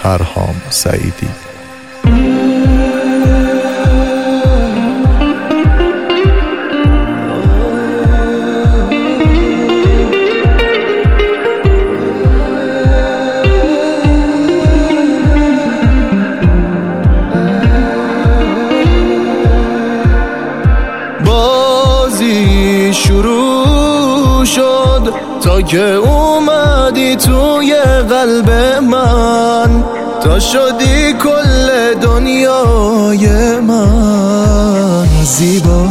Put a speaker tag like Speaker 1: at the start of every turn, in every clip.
Speaker 1: پرهام سعیدی.
Speaker 2: بازی شروع شد تا که اومدی توی قلب من، تا شدی کل دنیای من. زیبا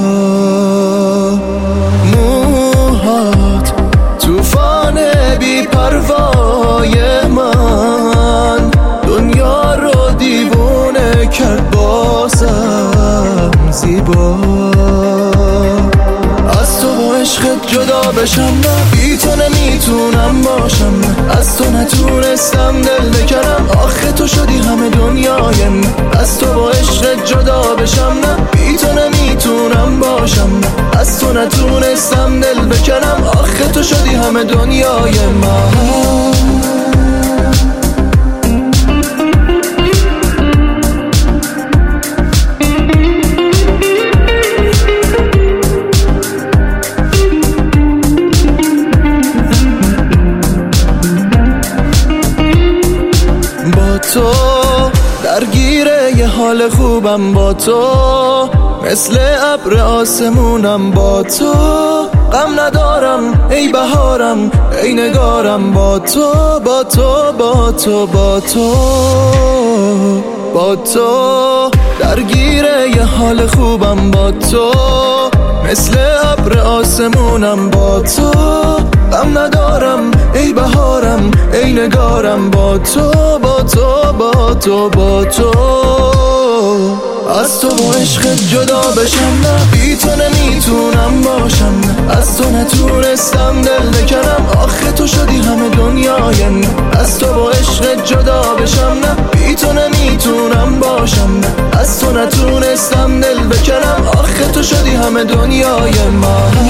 Speaker 2: موهات توفان بی پروای من، دنیا رو دیوونه کرد بازم. زیبا از تو با عشقت جدا بشم نه، بی تو نمیتونم باشم نه، از تو نتونستم دل بکنم، آخه تو شدی همه دنیای من. از تو با عشقت جدا بشم نه، بی تو نمیتونم باشم نه، از تو نتونستم دل بکنم، آخه تو شدی همه دنیای من. تو درگیر یه حال خوبم با تو، مثل ابر آسمونم با تو. غم ندارم ای بهارم ای نگارم با تو، با تو با تو با تو با تو. درگیر یه حال خوبم با تو، مثل ابر آسمونم با تو. غم ندارم ای بهارم ای نگارم با تو، با تو با تو با تو. از تو با عشقت جدا بشم نه، بی تو نمیتونم باشم نه، از تو نتونستم دل بکنم، آخه تو شدی همه دنیای من. از تو با عشقت جدا بشم نه، بی تو نمیتونم باشم نه، از تو نتونستم دل بکنم، آخه تو شدی همه دنیای من.